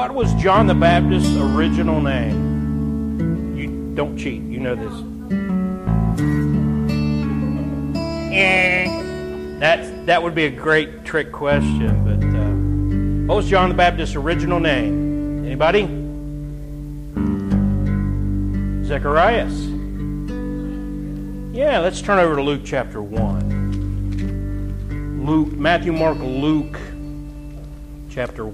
What was John the Baptist's original name? You don't cheat. You know this. That would be a great trick question. But what was John the Baptist's original name? Anybody? Zacharias. Yeah, let's turn over to Luke chapter 1. Matthew, Mark, Luke chapter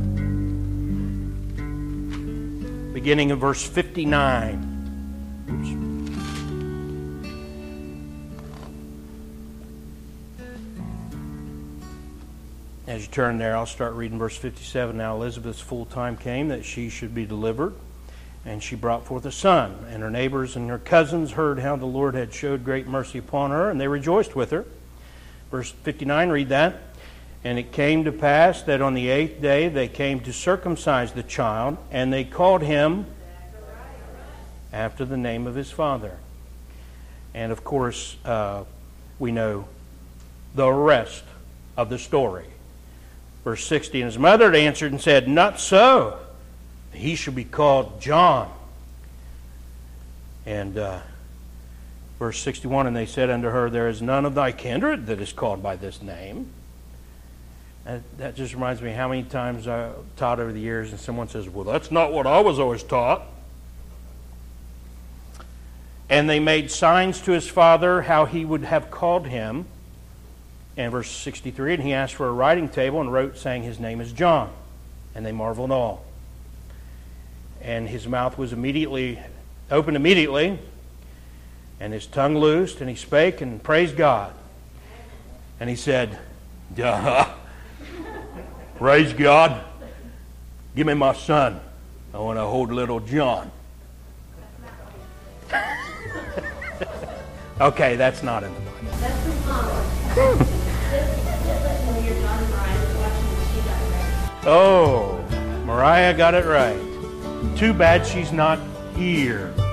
1. Beginning in verse 59. Oops. As you turn there, I'll start reading verse 57. Now Elizabeth's full time came that she should be delivered, and she brought forth a son. And her neighbors and her cousins heard how the Lord had showed great mercy upon her, and they rejoiced with her. Verse 59, read that. And it came to pass that on the 8th day they came to circumcise the child, and they called him after the name of his father. And of course, we know the rest of the story. Verse 60, and his mother answered and said, Not so. He shall be called John. And verse 61, and they said unto her, There is none of thy kindred that is called by this name. That just reminds me how many times I taught over the years, and someone says, Well, that's not what I was always taught. And they made signs to his father how he would have called him. And verse 63, and he asked for a writing table and wrote, saying, His name is John. And they marveled all. And his mouth was opened immediately, and his tongue loosed, and he spake and praised God. And he said, Duh. Praise God. Give me my son. I want to hold little John. Okay, that's not in the Bible. That's the song. Oh, Mariah got it right. Too bad she's not here.